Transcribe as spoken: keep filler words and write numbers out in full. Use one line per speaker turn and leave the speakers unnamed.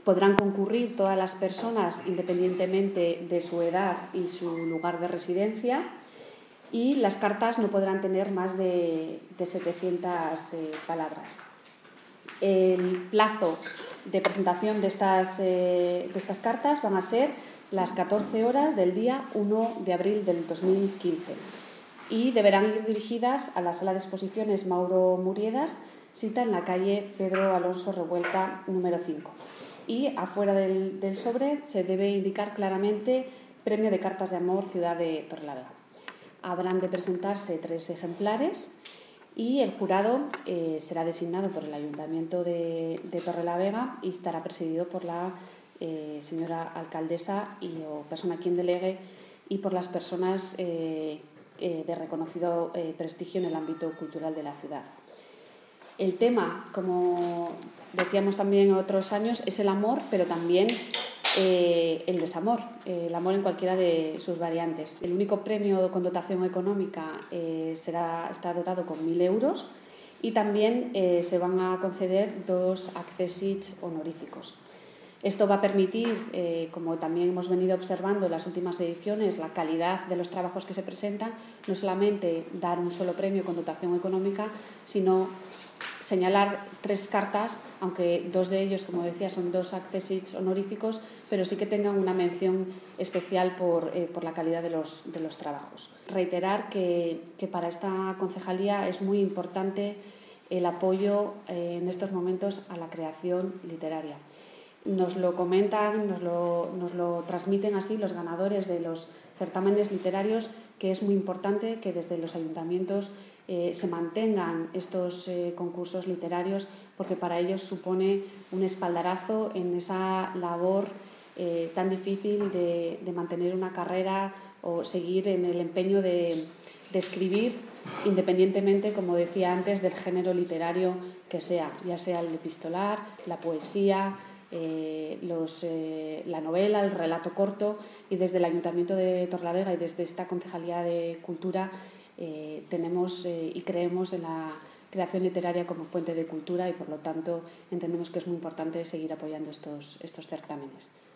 Podrán concurrir todas las personas independientemente de su edad y su lugar de residencia, y las cartas no podrán tener más de, de setecientas eh, palabras. El plazo de presentación de estas, eh, de estas cartas van a ser las catorce horas del día uno de abril del dos mil quince y deberán ir dirigidas a la sala de exposiciones Mauro Muriedas, cita en la calle Pedro Alonso Revuelta número cinco. Y afuera del, del sobre se debe indicar claramente Premio de Cartas de Amor Ciudad de Torrelavega. Habrán de presentarse tres ejemplares y el jurado eh, será designado por el Ayuntamiento de, de Torrelavega y estará presidido por la eh, señora alcaldesa y, o persona quien delegue, y por las personas eh, eh, de reconocido eh, prestigio en el ámbito cultural de la ciudad. El tema, como decíamos también en otros años, es el amor, pero también eh, el desamor, eh, el amor en cualquiera de sus variantes. El único premio con dotación económica eh, será, está dotado con mil euros y también eh, se van a conceder dos accessits honoríficos. Esto va a permitir, eh, como también hemos venido observando en las últimas ediciones, la calidad de los trabajos que se presentan, no solamente dar un solo premio con dotación económica, sino señalar tres cartas, aunque dos de ellos, como decía, son dos accessits honoríficos, pero sí que tengan una mención especial por, eh, por la calidad de los, de los trabajos. Reiterar que, que para esta concejalía es muy importante el apoyo eh, en estos momentos a la creación literaria. Nos lo comentan, nos lo, nos lo transmiten así los ganadores de los certámenes literarios, que es muy importante que desde los ayuntamientos eh, se mantengan estos eh, concursos literarios, porque para ellos supone un espaldarazo en esa labor eh, tan difícil de, de mantener una carrera o seguir en el empeño de, de escribir, independientemente, como decía antes, del género literario que sea, ya sea el epistolar, la poesía, Eh, los, eh, la novela, el relato corto, y desde el Ayuntamiento de Torrelavega y desde esta Concejalía de Cultura eh, tenemos eh, y creemos en la creación literaria como fuente de cultura y por lo tanto entendemos que es muy importante seguir apoyando estos, estos certámenes.